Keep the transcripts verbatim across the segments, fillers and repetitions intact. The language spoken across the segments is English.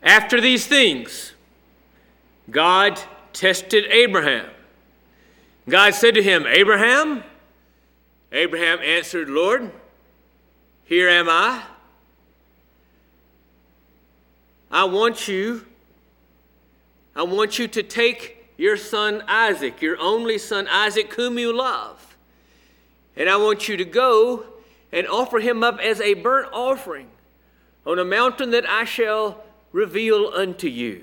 After these things, God tested Abraham. God said to him, Abraham? Abraham answered, Lord, here am I. I want you, I want you to take your son Isaac, your only son Isaac, whom you love, and I want you to go and offer him up as a burnt offering on a mountain that I shall reveal unto you.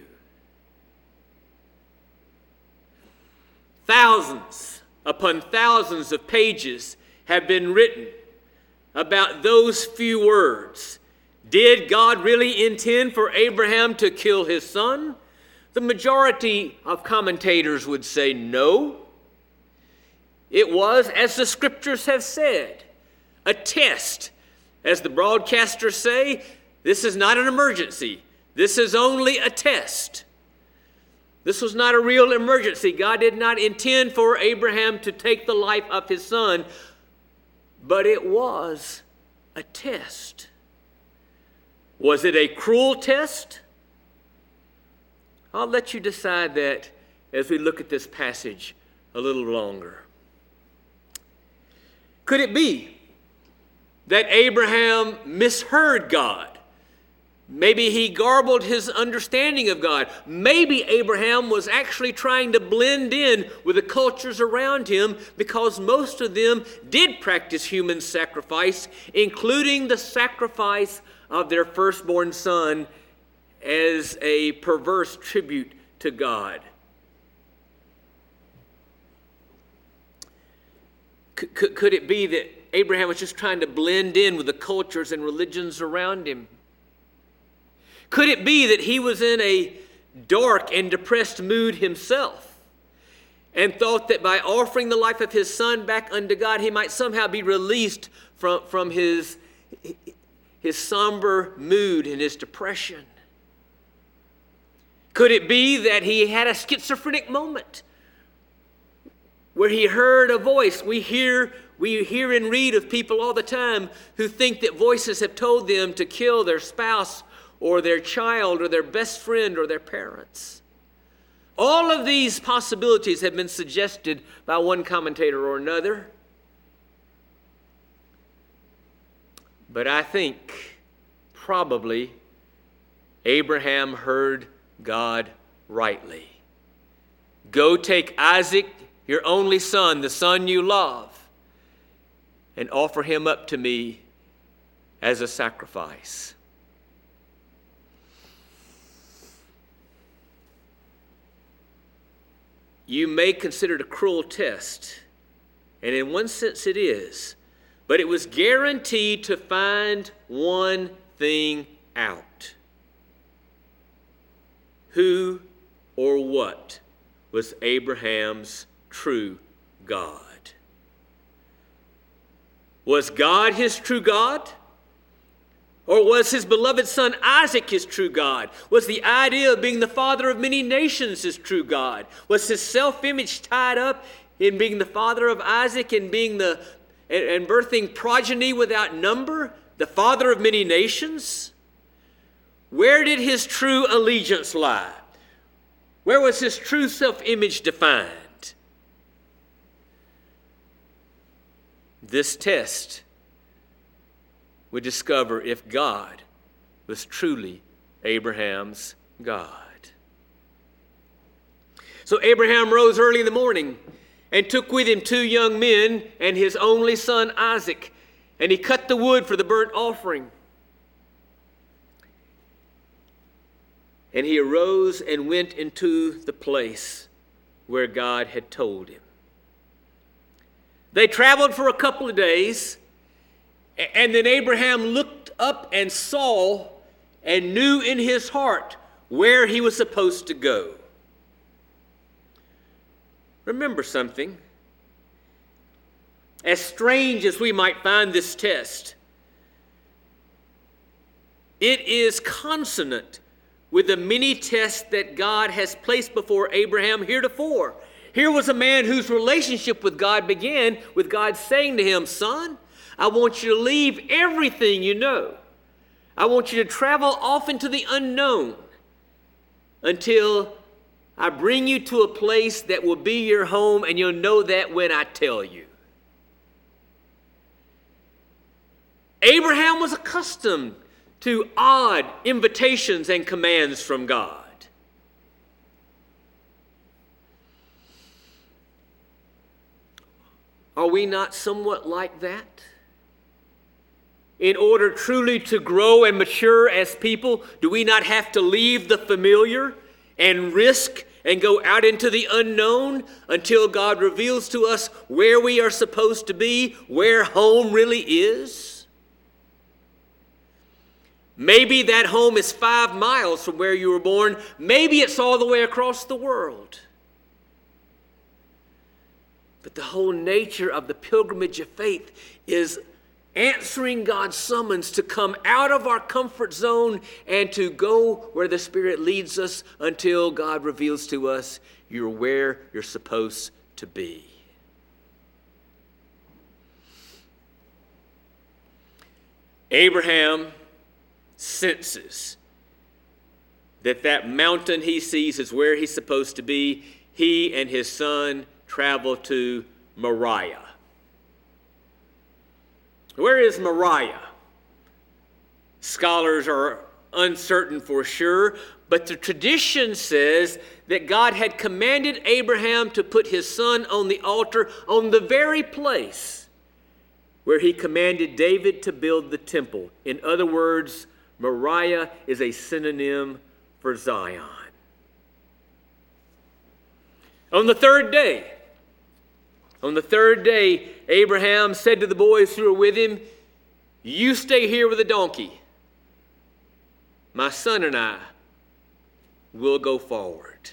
Thousands upon thousands of pages have been written about those few words. Did God really intend for Abraham to kill his son? The majority of commentators would say no. It was, as the scriptures have said, a test. As the broadcasters say, this is not an emergency. This is only a test. This was not a real emergency. God did not intend for Abraham to take the life of his son, but it was a test. Was it a cruel test? I'll let you decide that as we look at this passage a little longer. Could it be that Abraham misheard God? Maybe he garbled his understanding of God. Maybe Abraham was actually trying to blend in with the cultures around him because most of them did practice human sacrifice, including the sacrifice of their firstborn son as a perverse tribute to God. Could, could it be that Abraham was just trying to blend in with the cultures and religions around him? Could it be that he was in a dark and depressed mood himself and thought that by offering the life of his son back unto God, he might somehow be released from, from his, his somber mood and his depression? Could it be that he had a schizophrenic moment where he heard a voice? We hear, we hear and read of people all the time who think that voices have told them to kill their spouse or their child, or their best friend, or their parents. All of these possibilities have been suggested by one commentator or another. But I think probably Abraham heard God rightly. Go take Isaac, your only son, the son you love, and offer him up to me as a sacrifice. You may consider it a cruel test, and in one sense it is, but it was guaranteed to find one thing out. Who or what was Abraham's true God? Was God his true God? Or was his beloved son Isaac his true God? Was the idea of being the father of many nations his true God? Was his self-image tied up in being the father of Isaac and being the and, and birthing progeny without number, the father of many nations? Where did his true allegiance lie? Where was his true self-image defined? This test would discover if God was truly Abraham's God. So Abraham rose early in the morning and took with him two young men and his only son Isaac, and he cut the wood for the burnt offering. And he arose and went into the place where God had told him. They traveled for a couple of days. And then Abraham looked up and saw and knew in his heart where he was supposed to go. Remember something. As strange as we might find this test, it is consonant with the many tests that God has placed before Abraham heretofore. Here was a man whose relationship with God began with God saying to him, "Son, I want you to leave everything you know. I want you to travel off into the unknown. until I bring you to a place that will be your home, and you'll know that when I tell you. Abraham was accustomed to odd invitations and commands from God. Are we not somewhat like that? In order truly to grow and mature as people, do we not have to leave the familiar and risk and go out into the unknown until God reveals to us where we are supposed to be, where home really is? Maybe that home is five miles from where you were born. Maybe it's all the way across the world. But the whole nature of the pilgrimage of faith is answering God's summons to come out of our comfort zone and to go where the Spirit leads us until God reveals to us you're where you're supposed to be. Abraham senses that that mountain he sees is where he's supposed to be. He and his son travel to Moriah. Where is Moriah? Scholars are uncertain for sure, but the tradition says that God had commanded Abraham to put his son on the altar on the very place where he commanded David to build the temple. In other words, Moriah is a synonym for Zion. On the third day, On the third day, Abraham said to the boys who were with him, "You stay here with the donkey. My son and I will go forward."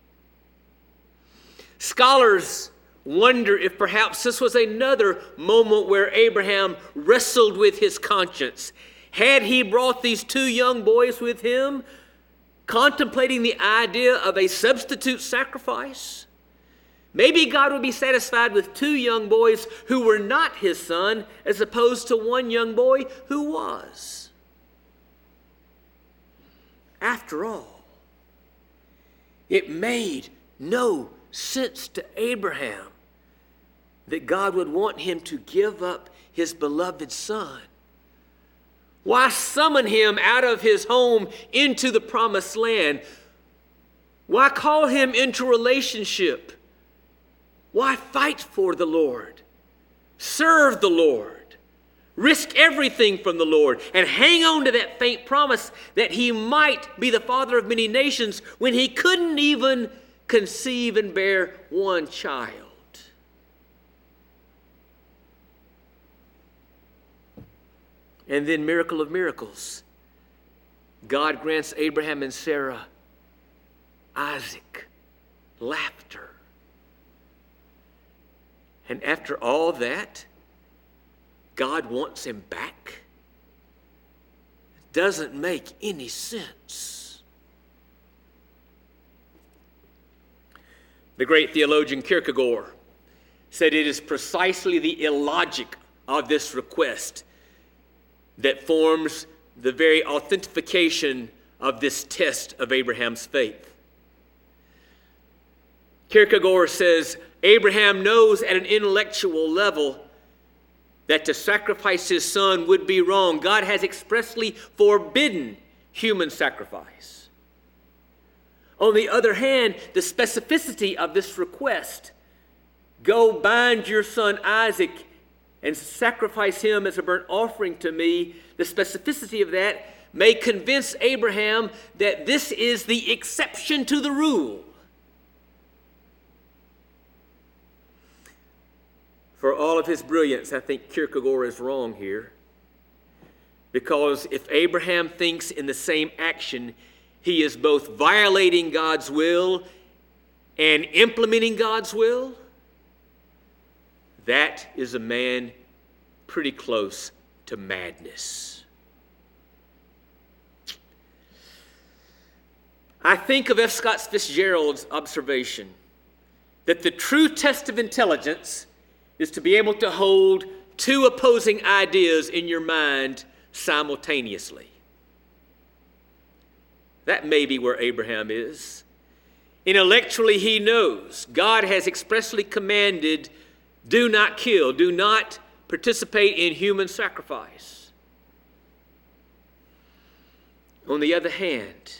Scholars wonder if perhaps this was another moment where Abraham wrestled with his conscience. Had he brought these two young boys with him, contemplating the idea of a substitute sacrifice? Maybe God would be satisfied with two young boys who were not his son as opposed to one young boy who was. After all, it made no sense to Abraham that God would want him to give up his beloved son. Why summon him out of his home into the promised land? Why call him into relationship? Why fight for the Lord? Serve the Lord. Risk everything from the Lord and hang on to that faint promise that he might be the father of many nations when he couldn't even conceive and bear one child. And then, miracle of miracles, God grants Abraham and Sarah Isaac, laughter. And after all that, God wants him back? It doesn't make any sense. The great theologian Kierkegaard said it is precisely the illogic of this request that forms the very authentication of this test of Abraham's faith. Kierkegaard says, Abraham knows at an intellectual level that to sacrifice his son would be wrong. God has expressly forbidden human sacrifice. On the other hand, the specificity of this request, go bind your son Isaac and sacrifice him as a burnt offering to me, the specificity of that may convince Abraham that this is the exception to the rule. For all of his brilliance, I think Kierkegaard is wrong here. Because if Abraham thinks in the same action, he is both violating God's will and implementing God's will, that is a man pretty close to madness. I think of F. Scott Fitzgerald's observation that the true test of intelligence is to be able to hold two opposing ideas in your mind simultaneously. That may be where Abraham is. Intellectually, he knows God has expressly commanded, do not kill, do not participate in human sacrifice. On the other hand,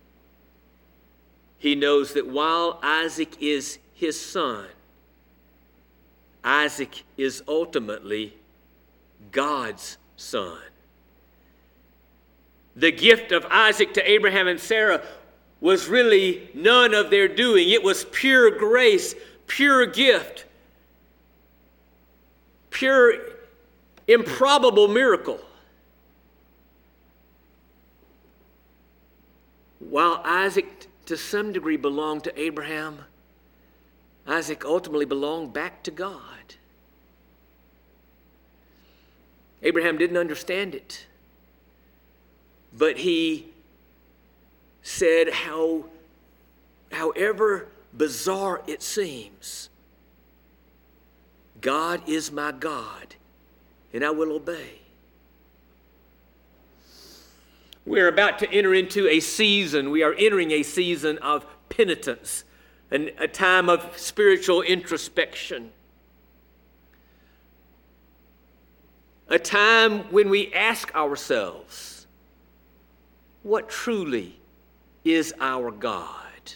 he knows that while Isaac is his son, Isaac is ultimately God's son. The gift of Isaac to Abraham and Sarah was really none of their doing. It was pure grace, pure gift, pure improbable miracle. While Isaac to some degree belonged to Abraham, Isaac ultimately belonged back to God. Abraham didn't understand it, but he said, how, however bizarre it seems, God is my God, and I will obey. We're about to enter into a season, we are entering a season of penitence, and a time of spiritual introspection. A time when we ask ourselves, what truly is our God?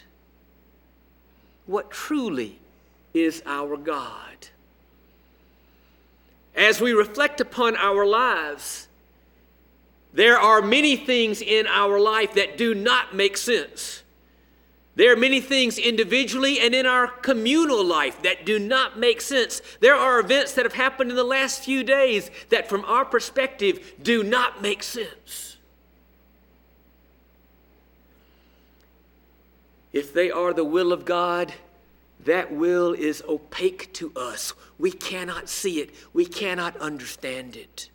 What truly is our God? As we reflect upon our lives, there are many things in our life that do not make sense. There are many things individually and in our communal life that do not make sense. There are events that have happened in the last few days that from our perspective do not make sense. If they are the will of God, that will is opaque to us. We cannot see it. We cannot understand it.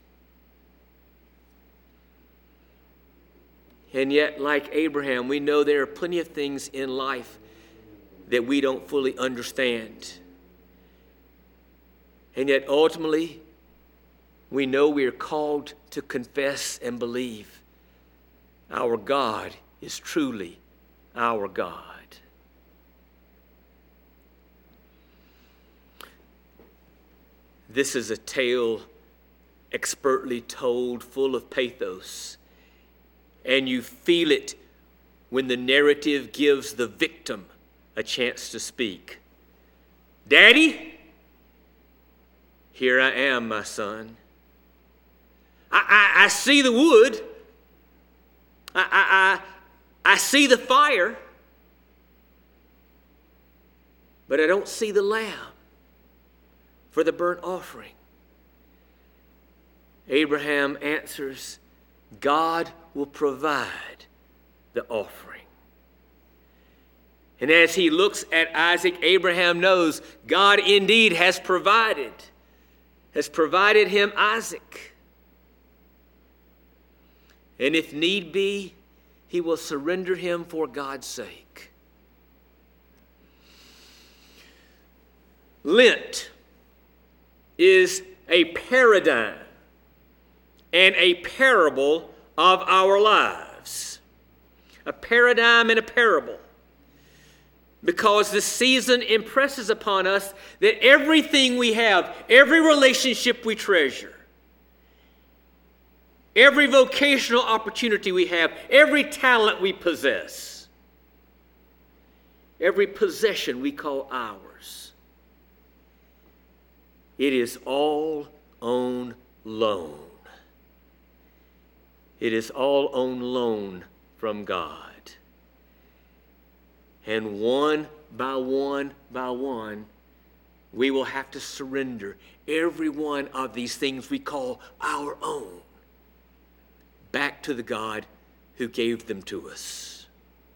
And yet, like Abraham, we know there are plenty of things in life that we don't fully understand. And yet, ultimately, we know we are called to confess and believe our God is truly our God. This is a tale expertly told, full of pathos. And you feel it when the narrative gives the victim a chance to speak. Daddy, here I am, my son. I, I, I see the wood. I, I, I, I see the fire. But I don't see the lamb for the burnt offering. Abraham answers, God will provide the offering. And as he looks at Isaac, Abraham knows God indeed has provided, has provided him Isaac. And if need be, he will surrender him for God's sake. Lent is a paradigm and a parable of our lives. A paradigm and a parable. Because this season impresses upon us that everything we have, every relationship we treasure, every vocational opportunity we have, every talent we possess, every possession we call ours, it is all on loan. It is all on loan from God. And one by one by one, we will have to surrender every one of these things we call our own back to the God who gave them to us.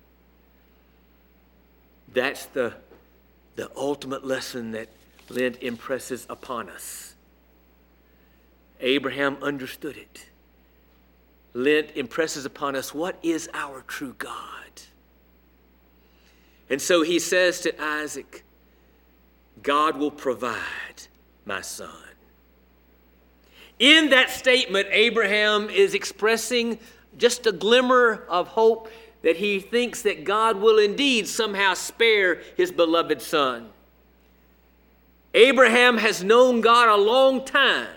That's the, the ultimate lesson that Lent impresses upon us. Abraham understood it. Lent impresses upon us what is our true God. And so he says to Isaac, God will provide, my son. In that statement, Abraham is expressing just a glimmer of hope that he thinks that God will indeed somehow spare his beloved son. Abraham has known God a long time.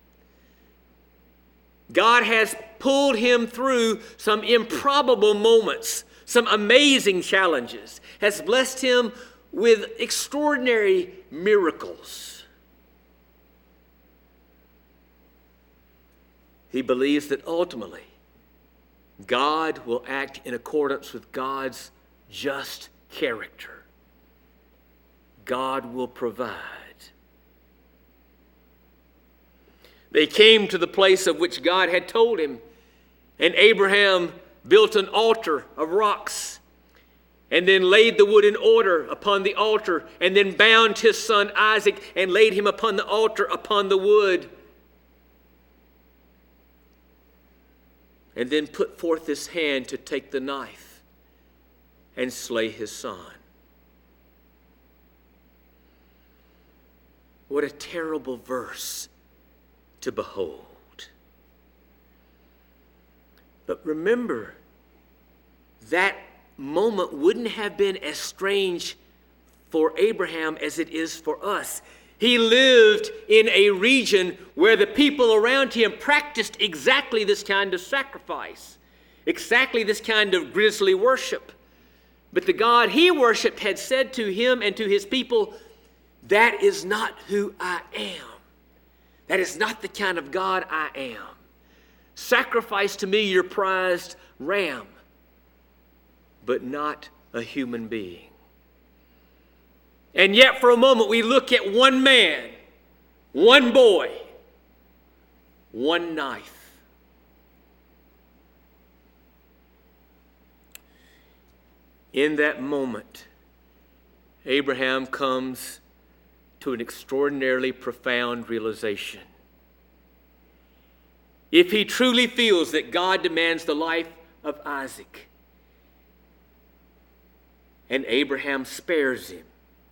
God has pulled him through some improbable moments, some amazing challenges, has blessed him with extraordinary miracles. He believes that ultimately God will act in accordance with God's just character. God will provide. They came to the place of which God had told him, and Abraham built an altar of rocks and then laid the wood in order upon the altar and then bound his son Isaac and laid him upon the altar upon the wood and then put forth his hand to take the knife and slay his son. What a terrible verse to behold. But remember, that moment wouldn't have been as strange for Abraham as it is for us. He lived in a region where the people around him practiced exactly this kind of sacrifice, exactly this kind of grisly worship. But the God he worshiped had said to him and to his people, "That is not who I am. That is not the kind of God I am. Sacrifice to me your prized ram, but not a human being." And yet for a moment we look at one man, one boy, one knife. In that moment, Abraham comes to an extraordinarily profound realization. If he truly feels that God demands the life of Isaac, and Abraham spares him,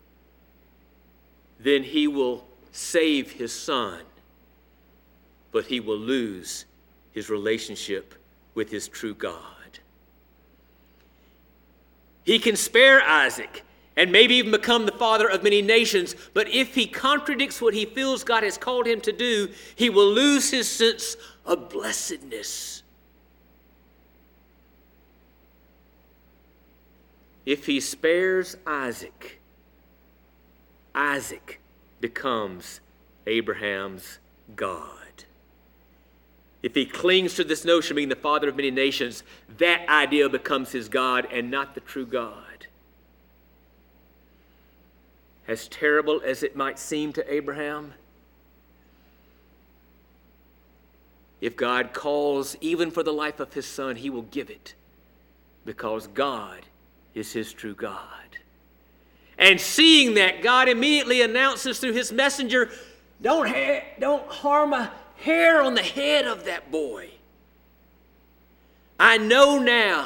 then he will save his son, but he will lose his relationship with his true God. He can spare Isaac and maybe even become the father of many nations, but if he contradicts what he feels God has called him to do, he will lose his sense of blessedness. If he spares Isaac, Isaac becomes Abraham's God. If he clings to this notion of being the father of many nations, that idea becomes his God and not the true God. As terrible as it might seem to Abraham, if God calls even for the life of his son, he will give it because God is his true God. And seeing that, God immediately announces through his messenger, don't, ha- don't harm a hair on the head of that boy. I know now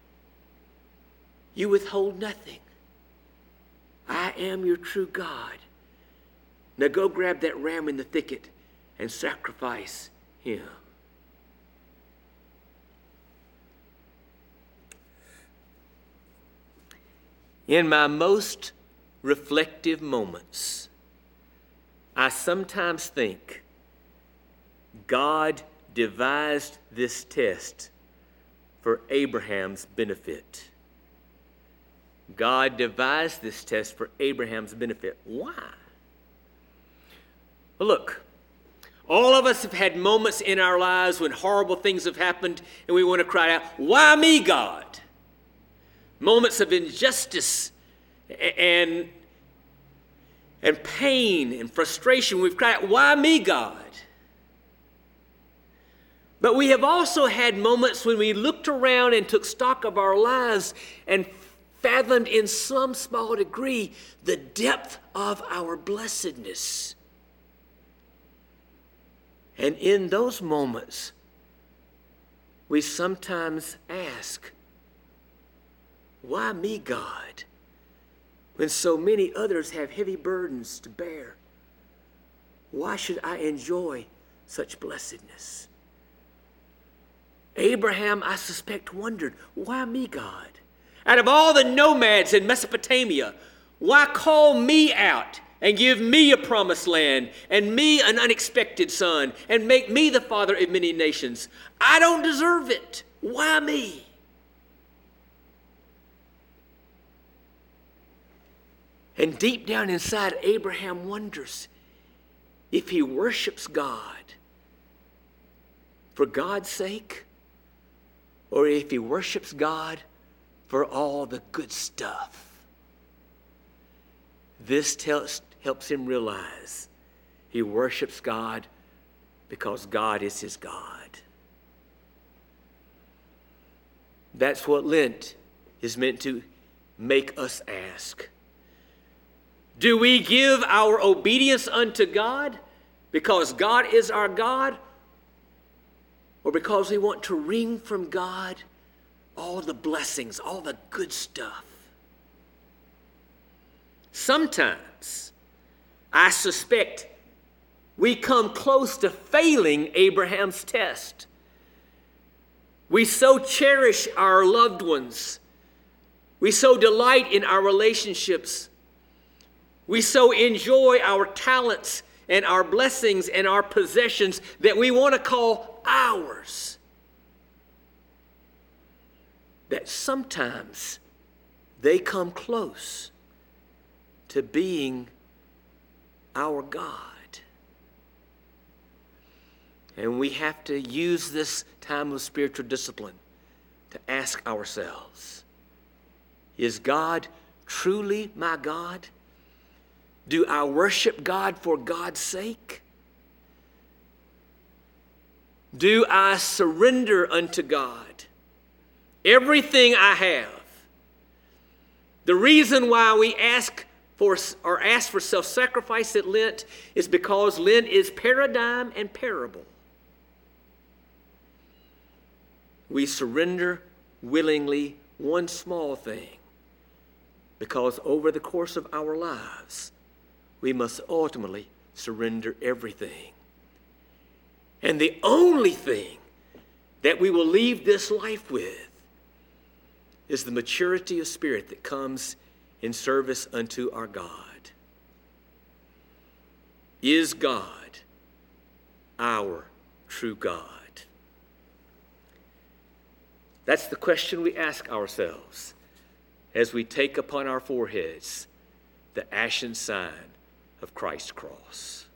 you withhold nothing. I am your true God. Now go grab that ram in the thicket and sacrifice him. In my most reflective moments, I sometimes think God devised this test for Abraham's benefit. God devised this test for Abraham's benefit. Why? Well, look, all of us have had moments in our lives when horrible things have happened and we want to cry out, "Why me, God?" Moments of injustice and, and pain and frustration. We've cried out, "Why me, God?" But we have also had moments when we looked around and took stock of our lives and fathomed in some small degree the depth of our blessedness. And in those moments, we sometimes ask, "Why me, God, when so many others have heavy burdens to bear? Why should I enjoy such blessedness?" Abraham, I suspect, wondered, why me, God? Out of all the nomads in Mesopotamia, why call me out and give me a promised land and me an unexpected son and make me the father of many nations? I don't deserve it. Why me? And deep down inside, Abraham wonders if he worships God for God's sake, or if he worships God for all the good stuff. This tells, helps him realize he worships God because God is his God. That's what Lent is meant to make us ask. Do we give our obedience unto God because God is our God, or because we want to wring from God all the blessings, all the good stuff? Sometimes, I suspect, we come close to failing Abraham's test. We so cherish our loved ones. We so delight in our relationships. We so enjoy our talents and our blessings and our possessions that we want to call ours, that sometimes they come close to being our God. And we have to use this time of spiritual discipline to ask ourselves, is God truly my God? Do I worship God for God's sake? Do I surrender unto God everything I have? The reason why we ask for or ask for self-sacrifice at Lent is because Lent is paradigm and parable. We surrender willingly one small thing, because over the course of our lives, we must ultimately surrender everything. And the only thing that we will leave this life with is the maturity of spirit that comes in service unto our God. Is God our true God? That's the question we ask ourselves as we take upon our foreheads the ashen sign of Christ's cross.